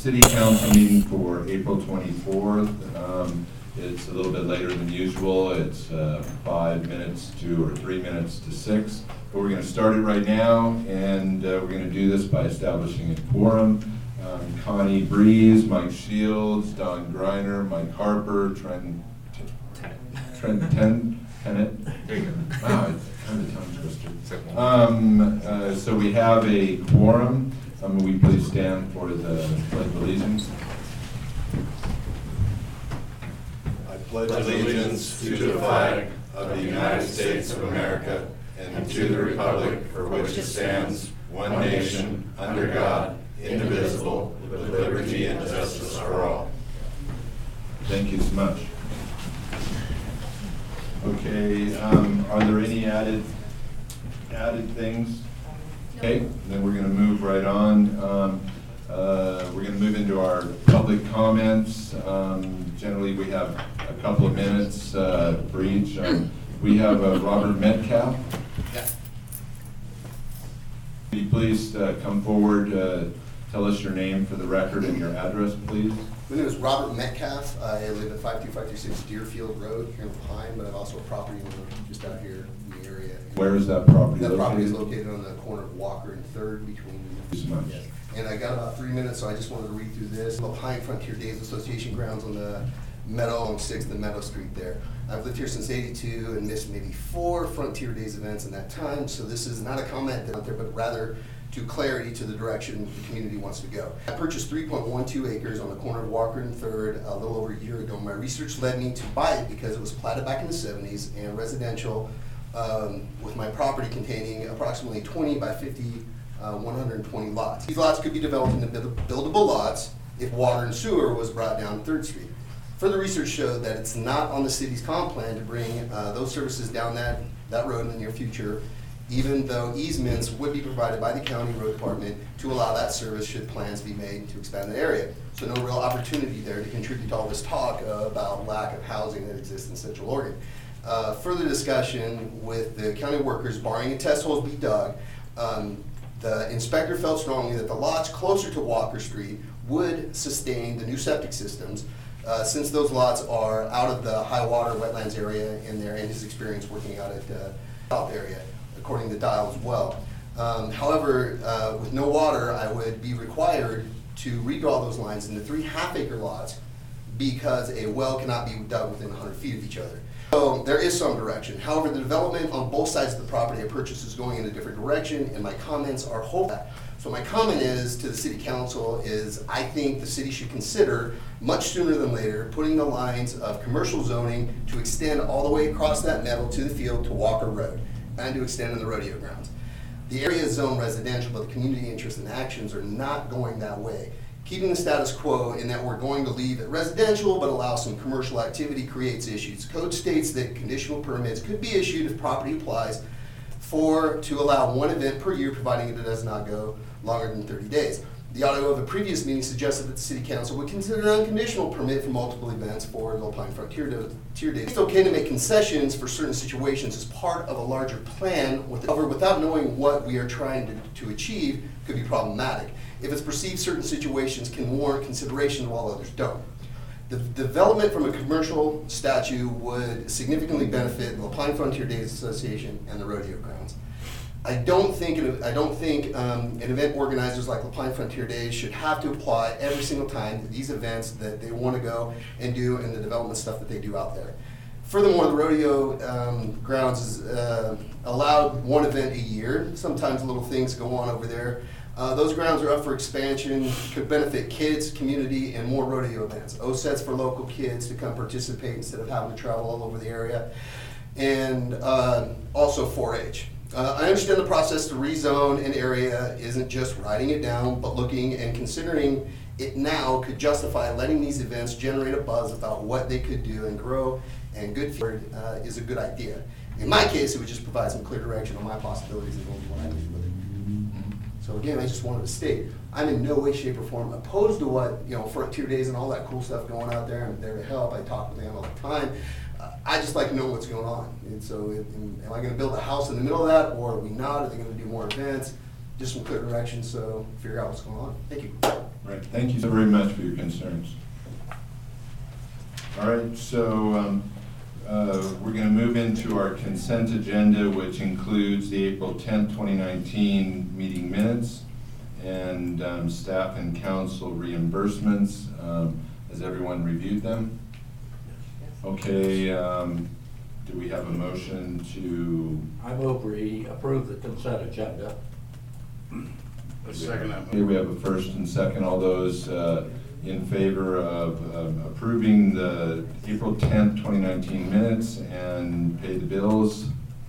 city council meeting for April 24th. It's a little bit later than usual. It's 5 minutes to, or 3 minutes to 6. But we're going to start it right now, and we're going to do this by establishing a quorum. Connie Breeze, Mike Shields, Don Greiner, Mike Harper, Trent Tennant. There you go. Wow, it's kind of a tongue twister. So we have a quorum. Will we please stand for the Pledge of Allegiance? I pledge allegiance to the flag of the United States of America and to the republic for which it stands, one nation, under God, indivisible, with liberty and justice for all. Thank you so much. Okay, are there any added things? Okay, then we're going to move right on. We're going to move into our public comments. Generally, we have a couple of minutes for each. We have Robert Metcalf. Yeah. Will you please come forward, tell us your name for the record and your address, please? My name is Robert Metcalf. I live at 52536 Deerfield Road here in Pine, but I have also a property just out here in the area. Where is that property located? That property is located on the corner of Walker and 3rd between. Thank you so much. Yes. And I got about 3 minutes, so I just wanted to read through this. The Pine Frontier Days Association grounds on the Meadow on 6th and Meadow Street there. I've lived here since '82 and missed maybe 4 Frontier Days events in that time, so this is not a comment out there, but rather to clarity to the direction the community wants to go. I purchased 3.12 acres on the corner of Walker and 3rd a little over a year ago. My research led me to buy it because it was platted back in the 70s and residential, with my property containing approximately 20 by 50, 120 lots. These lots could be developed into buildable lots if water and sewer was brought down 3rd Street. Further research showed that it's not on the city's comp plan to bring those services down that road in the near future, even though easements would be provided by the county road department to allow that service should plans be made to expand the area. So no real opportunity there to contribute to all this talk about lack of housing that exists in Central Oregon. Further discussion with the county workers, barring test holes be dug, the inspector felt strongly that the lots closer to Walker Street would sustain the new septic systems, since those lots are out of the high water wetlands area in there, and his experience working out at the south area, according to Dial as well. However, with no water, I would be required to redraw those lines into 3 half-acre lots because a well cannot be dug within 100 feet of each other. So there is some direction. However, the development on both sides of the property I purchased is going in a different direction, and my comments are hopeful. So my comment is to the city council is I think the city should consider much sooner than later putting the lines of commercial zoning to extend all the way across that meadow to the field to Walker Road and to extend in the rodeo grounds. The area is zoned residential, but the community interests and actions are not going that way. Keeping the status quo in that we're going to leave it residential but allow some commercial activity creates issues. Code states that conditional permits could be issued if property applies to allow 1 event per year, providing it does not go longer than 30 days. The audio of the previous meeting suggested that the city council would consider an unconditional permit for multiple events for Little Pine Frontier Days. It's okay to make concessions for certain situations as part of a larger plan, without knowing what we are trying to achieve could be problematic. If it's perceived certain situations can warrant consideration while others don't. The development from a commercial statute would significantly benefit the Pine Frontier Days Association and the rodeo grounds. I don't think event organizers like Pine Frontier Days should have to apply every single time to these events that they want to go and do and the development stuff that they do out there. Furthermore, the rodeo grounds is allowed 1 event a year. Sometimes little things go on over there. Those grounds are up for expansion, could benefit kids, community, and more rodeo events. OSETs for local kids to come participate instead of having to travel all over the area. And also 4-H. I understand the process to rezone an area isn't just writing it down, but looking and considering it now could justify letting these events generate a buzz about what they could do and grow, and good is a good idea. In my case, it would just provide some clear direction on my possibilities and what I need with it. So again, I just wanted to state, I'm in no way, shape, or form opposed to what, Frontier Days and all that cool stuff going out there. I'm there to help. I talk with them all the time. I just like to know what's going on. And so am I going to build a house in the middle of that, or are we not? Are they going to do more events? just some clear direction so figure out what's going on. Thank you. Right, thank you so very much for your concerns. All right, so we're going to move into our consent agenda, which includes the April 10th, 2019 meeting minutes and staff and council reimbursements. Has everyone reviewed them? Okay, do we have a motion to? I move we approve the consent agenda. A second. Okay, we have a first and second. All those in favor of approving the April 10th, 2019 minutes and pay the bills?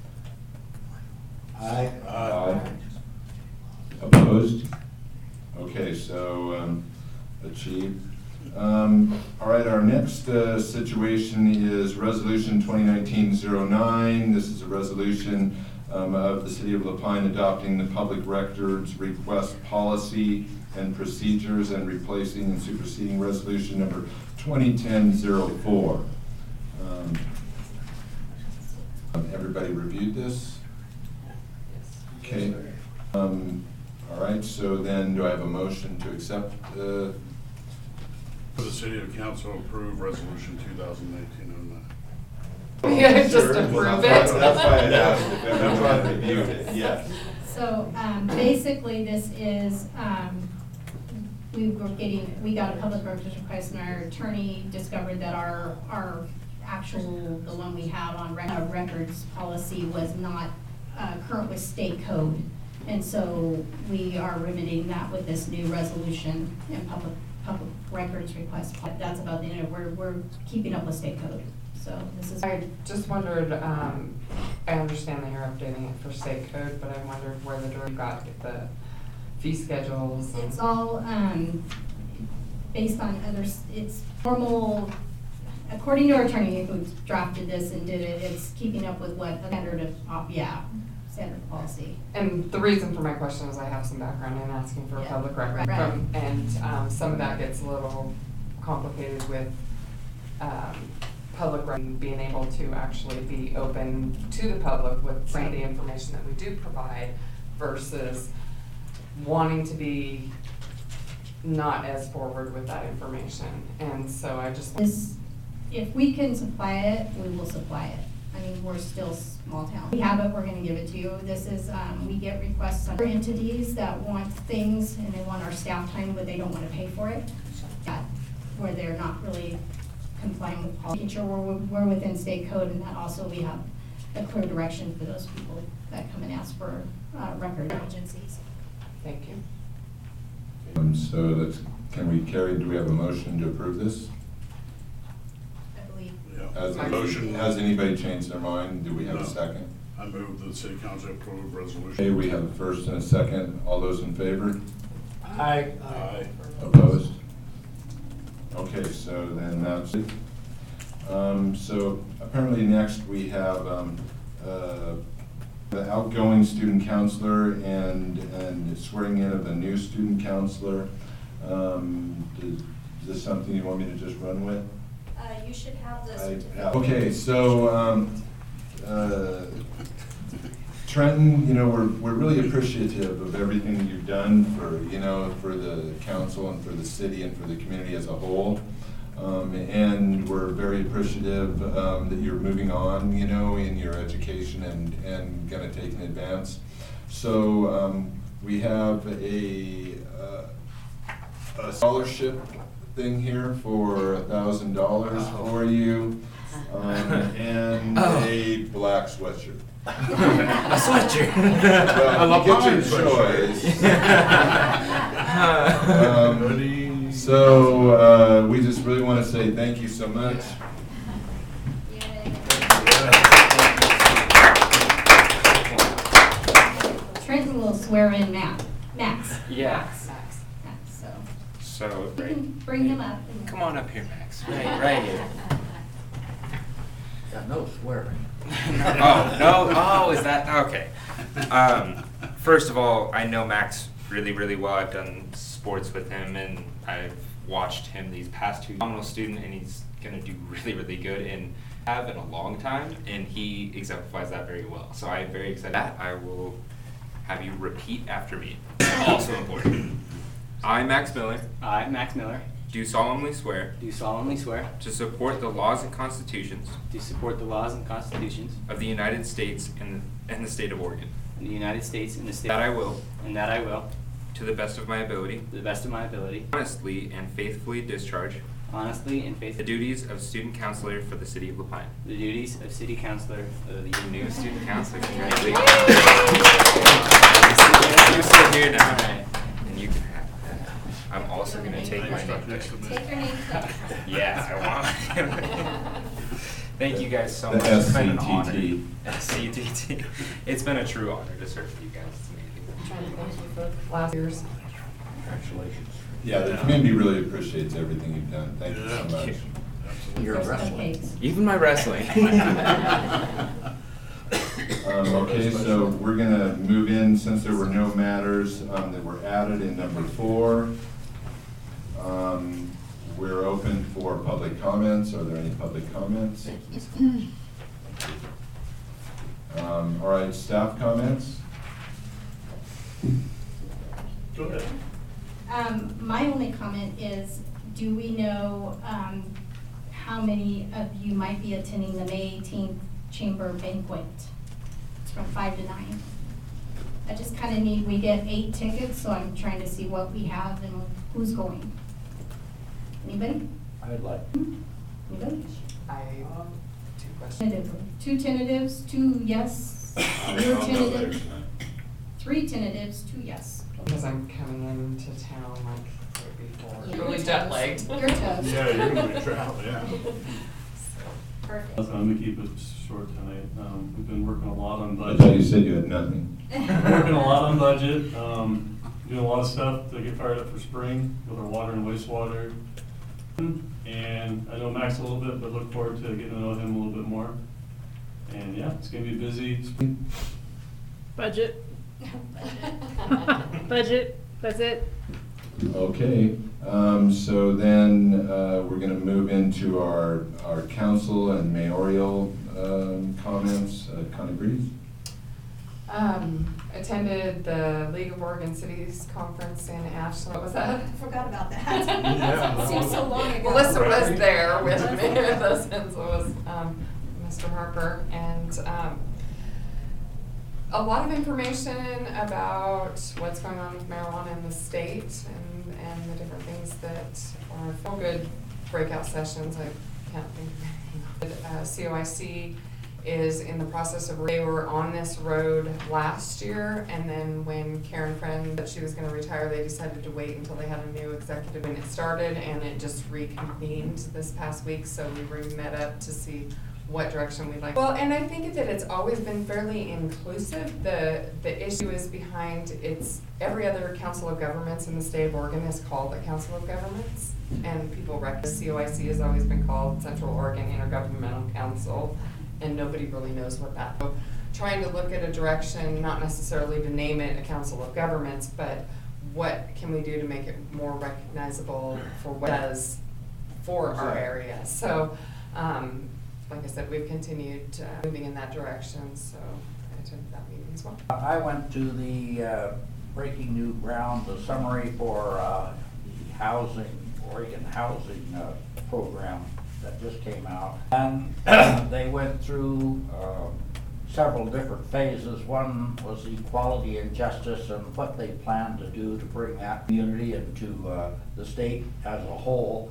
Aye. Aye. Opposed? Okay, so achieved. All right, our next situation is Resolution 2019-09. This is a resolution of the City of La Pine adopting the public records request policy and procedures and replacing and superseding Resolution number 2010-04. Everybody reviewed this? Okay. All right, so then do I have a motion to accept For the City of Council approve Resolution 2019-09. Yeah, just approve it. That's why I asked if everyone reviewed it, yes. So basically, this is, we got a public records request, and our attorney discovered that our actual, the one we had on records policy was not current with state code. And so we are remedying that with this new resolution and public records request. That's about the end of it. We're keeping up with state code. So this is. I just wondered, I understand that you're updating it for state code, but I wondered where you got the fee schedules. It's all based on it's formal, according to our attorney who drafted this and did it, it's keeping up with what standard policy. And the reason for my question is I have some background in asking for a Yeah, public record. right. And some of that gets a little complicated with public record being able to actually be open to the public with some of the information that we do provide versus wanting to be not as forward with that information. And so I just. If we can supply it, we will supply it. I mean, we're still small town. We have it, we're gonna give it to you. This is, we get requests from entities that want things and they want our staff time, but they don't wanna pay for it. Where they're not really complying with policy. Making sure we're within state code, and that also we have a clear direction for those people that come and ask for record agencies. Thank you. So do we have a motion to approve this? I believe. Yeah. Has anybody changed their mind? Do we have No. a second? I move that the City Council approve resolution. Okay, we have a first and a second. All those in favor? Aye. Aye. Opposed? Okay, so then that's it. So apparently next we have the outgoing student counselor and swearing in of a new student counselor. Is this something you want me to just run with? You should have the certificate. Okay, so Trenton, we're really appreciative of everything that you've done for the council and for the city and for the community as a whole. And we're very appreciative that you're moving on, in your education and gonna take an advance. So we have a scholarship thing here for $1,000 for you, and a black sweatshirt. A sweatshirt. Well, you get your choice. So we just really want to say thank you so much. Yay. Trenton will swear in Max. Yeah. Max, so. So, You can bring him up. come on up here, Max. Right here. Yeah, no swearing. Oh, is that, okay. First of all, I know Max really, really well. I've done sports with him, and I've watched him these past two. Phenomenal student, and he's gonna do really, really good, and have in a long time, and he exemplifies that very well. So I'm very excited. I will have you repeat after me. Also important. I, Max Miller, I, Max Miller, do solemnly swear do solemnly swear to support the laws and constitutions to support the laws and constitutions of the United States and the state of Oregon, of the United States and the state. that I will, And that I will, to the best of my ability, to the best of my ability, honestly and faithfully discharge honestly and the faithfully, duties of student counselor for the city of LaPine. the duties of city councilor of the New student counselor, Yay! congratulations. You sit here now, and you can have that. I'm also gonna take my name. Take your name tag. Yeah, I want. Thank you guys so The much. It's been an honor. SCTT. SCTT. It's been a true honor to serve with you guys. It's Trying to amazing. thank you for last year's. Congratulations. Yeah, the community really appreciates everything you've done. Thank you so much. Your There's wrestling. cupcakes. Even my wrestling. Okay, so we're gonna move in, since there were no matters that were added in number 4. We're open for public comments. Are there any public comments? All right, staff comments? Go ahead. My only comment is, do we know, how many of you might be attending the May 18th Chamber Banquet? It's from 5 to 9. I just kinda we get 8 tickets, so I'm trying to see what we have and who's going. Anybody? I'd like, Anybody? I, 2 questions. Tentatively. 2 tentatives, 2 yes, you're tentative, 3 tentatives, 2 yes. Because I'm coming into town like right before. You're Really toast. jet lagged. You're toast. Yeah, you're gonna be traveling, yeah. Perfect. I'm gonna keep it short tonight. We've been working a lot on I thought you budget. said you had nothing. Working a lot on budget, doing a lot of stuff to get fired up for spring with our water and wastewater. And I know Max a little bit, but look forward to getting to know him a little bit more. And yeah, it's gonna be busy. Budget. Budget, that's it. Okay, so then we're gonna move into our council and mayoral comments. Connie Breeze? Attended the League of Oregon Cities Conference in Ashland. What was that? I forgot about that. Yeah. Seems so long ago. Melissa was there with me, and so was Mr. Harper, and a lot of information about what's going on with marijuana in the state and the different things that are good breakout sessions. I can't think of anything. COIC is in the process of, they were on this road last year, and then when Karen Friend that she was gonna retire, they decided to wait until they had a new executive when it started, and it just reconvened this past week, so we met up to see what direction we'd like. Well, and I think that it's always been fairly inclusive. The issue is behind, it's every other council of governments in the state of Oregon is called a council of governments, and people recognize COIC has always been called Central Oregon Intergovernmental Council, and nobody really knows what that. So trying to look at a direction, not necessarily to name it a council of governments, but what can we do to make it more recognizable for what it does for our area. So, like I said, we've continued moving in that direction, so I attended that meeting as well. I went to the Breaking New Ground, the summary for the Oregon Housing Program that just came out. And they went through several different phases. One was equality and justice and what they plan to do to bring that community into the state as a whole.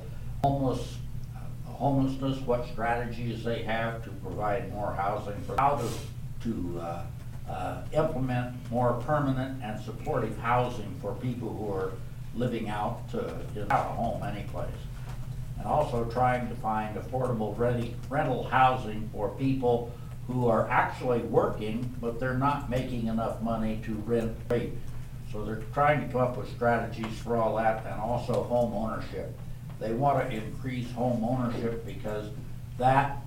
Homelessness, what strategies they have to provide more housing, for how to implement more permanent and supportive housing for people who are living out without a home anyplace. And also trying to find affordable rental housing for people who are actually working, but they're not making enough money to rent. So they're trying to come up with strategies for all that, and also home ownership. They want to increase home ownership because that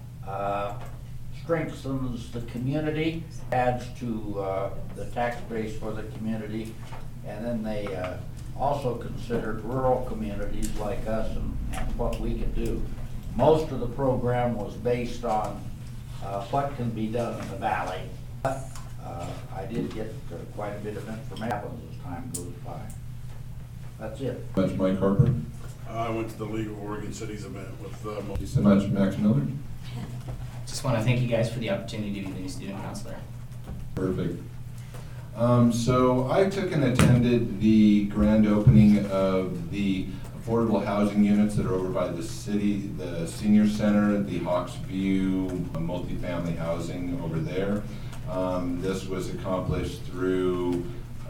strengthens the community, adds to the tax base for the community, and then they also considered rural communities like us and what we can do. Most of the program was based on what can be done in the valley. I did get quite a bit of information as time goes by. That's it. Much, Mike Harper. I went to the League of Oregon Cities event with, Thank you so much, Max Miller. Just want to thank you guys for the opportunity to be the new student counselor. Perfect. So I took and attended the grand opening of the affordable housing units that are over by the city, the senior center, the Hawks View multifamily housing over there. This was accomplished through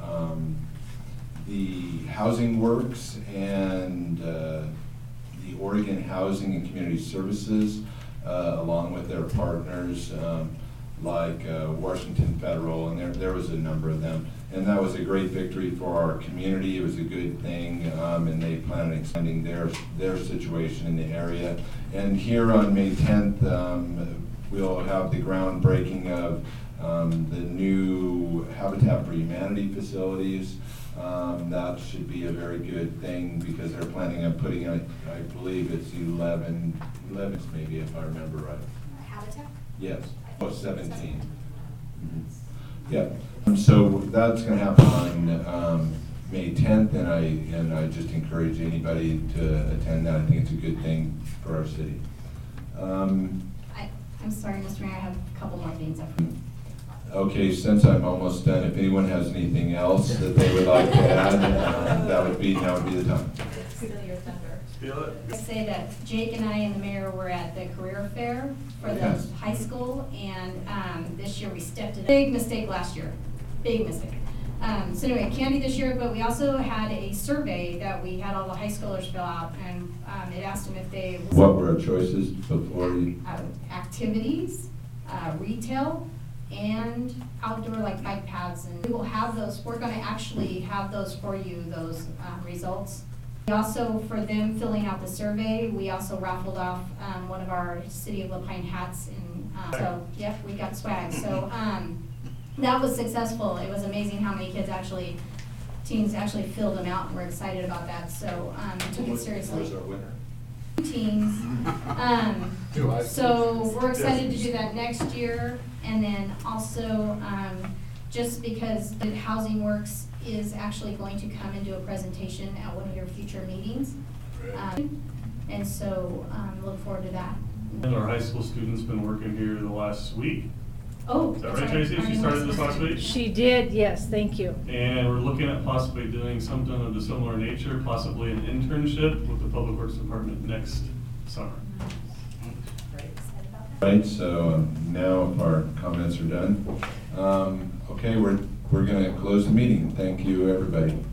the Housing Works and the Oregon Housing and Community Services, along with their partners like Washington Federal, and there was a number of them. And that was a great victory for our community. It was a good thing, and they plan on extending their situation in the area. And here on May 10th, we'll have the groundbreaking of the new Habitat for Humanity facilities. That should be a very good thing because they're planning on putting, I believe it's 11 maybe, if I remember right. Habitat? Yes, 17. Mhm. Yeah, so that's gonna happen on May 10th, and I just encourage anybody to attend that. I think it's a good thing for our city. I'm sorry, Mr. Mayor, I have a couple more things. Okay, since I'm almost done, if anyone has anything else that they would like to add, now would be the time. Steal your thunder. Feel it? I say that Jake and I and the mayor were at the career fair for the Yes. high school, and this year we stepped it up. Big mistake last year, big mistake. So anyway, candy this year, but we also had a survey that we had all the high schoolers fill out, and it asked them if they. What were our choices before you? Activities, retail, and outdoor like bike paths, and we will have those, we're gonna actually have those for you, those results. We also, for them filling out the survey, we also raffled off one of our City of La Pine hats, and so, yep, we got swag. So that was successful. It was amazing how many teens actually filled them out and were excited about that, so we took it seriously. Who's our winner? Teens. So we're excited to do that next year, and then also, just because the Housing Works is actually going to come and do a presentation at one of your future meetings. And so, look forward to that. And our high school student's been working here the last week. Oh, Is that that's right, right. Tracy? She started this last week? She did, yes, thank you. And we're looking at possibly doing something of a similar nature, possibly an internship with the Public Works Department next summer. Right, so now if our comments are done, okay, we're gonna close the meeting. Thank you, everybody.